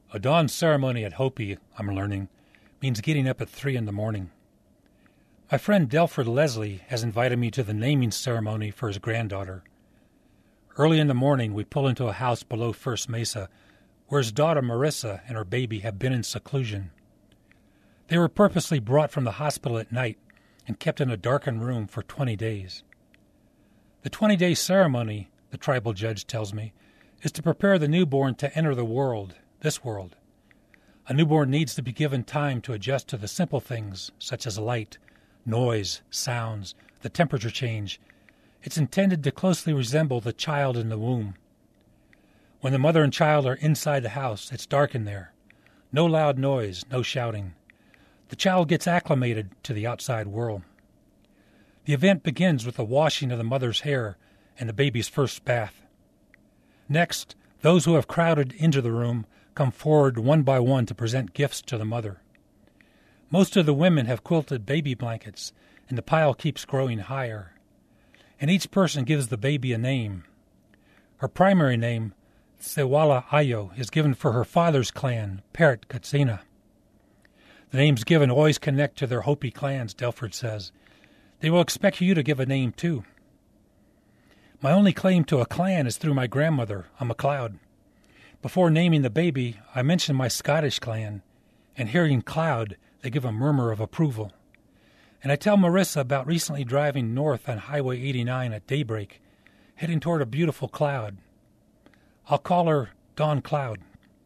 A dawn ceremony at Hopi, I'm learning, means getting up at 3 in the morning. My friend Delford Leslie has invited me to the naming ceremony for his granddaughter. Early in the morning, we pull into a house below First Mesa, where his daughter Marissa and her baby have been in seclusion. They were purposely brought from the hospital at night and kept in a darkened room for 20 days. The 20-day ceremony, the tribal judge tells me, is to prepare the newborn to enter the world, this world. A newborn needs to be given time to adjust to the simple things, such as light, noise, sounds, the temperature change. It's intended to closely resemble the child in the womb. When the mother and child are inside the house, it's dark in there. No loud noise, no shouting. The child gets acclimated to the outside world. The event begins with the washing of the mother's hair and the baby's first bath. Next, those who have crowded into the room come forward one by one to present gifts to the mother. Most of the women have quilted baby blankets, and the pile keeps growing higher. And each person gives the baby a name. Her primary name, Sewala Ayo, is given for her father's clan, Peret Katsina. The names given always connect to their Hopi clans, Delford says. They will expect you to give a name, too. My only claim to a clan is through my grandmother, a MacLeod. Before naming the baby, I mentioned my Scottish clan, and hearing Cloud, they give a murmur of approval. And I tell Marissa about recently driving north on Highway 89 at daybreak, heading toward a beautiful cloud. I'll call her Dawn Cloud.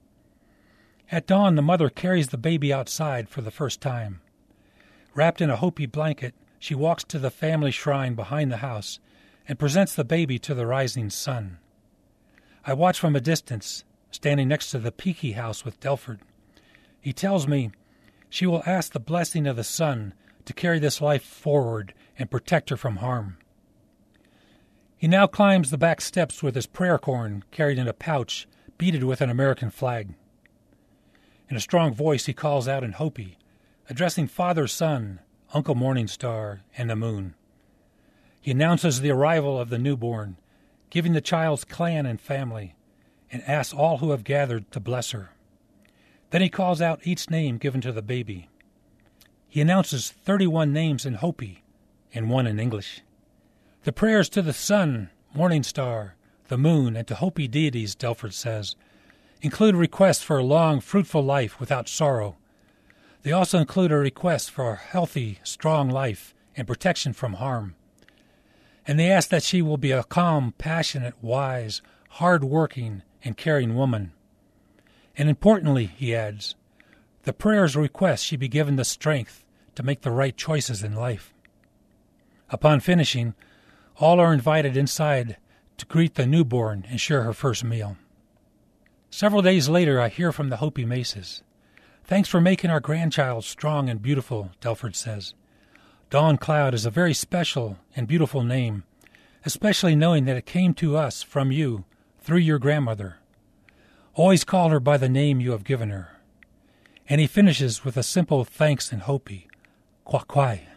At dawn, the mother carries the baby outside for the first time. Wrapped in a Hopi blanket, she walks to the family shrine behind the house and presents the baby to the rising sun. I watch from a distance, standing next to the Peaky house with Delford. He tells me she will ask the blessing of the sun to carry this life forward and protect her from harm. He now climbs the back steps with his prayer corn carried in a pouch beaded with an American flag. In a strong voice he calls out in Hopi, addressing Father Sun, Uncle Morningstar, and the moon. He announces the arrival of the newborn, giving the child's clan and family, and asks all who have gathered to bless her. Then he calls out each name given to the baby. He announces 31 names in Hopi and 1 in English. The prayers to the sun, Morningstar, the moon, and to Hopi deities, Delford says, include requests for a long, fruitful life without sorrow. They also include a request for a healthy, strong life and protection from harm. And they ask that she will be a calm, passionate, wise, hard-working, and caring woman. And importantly, he adds, the prayers request she be given the strength to make the right choices in life. Upon finishing, all are invited inside to greet the newborn and share her first meal. Several days later, I hear from the Hopi Mesas. Thanks for making our grandchild strong and beautiful, Delford says. Dawn Cloud is a very special and beautiful name, especially knowing that it came to us from you through your grandmother. Always call her by the name you have given her. And he finishes with a simple thanks in Hopi, Kwakwai.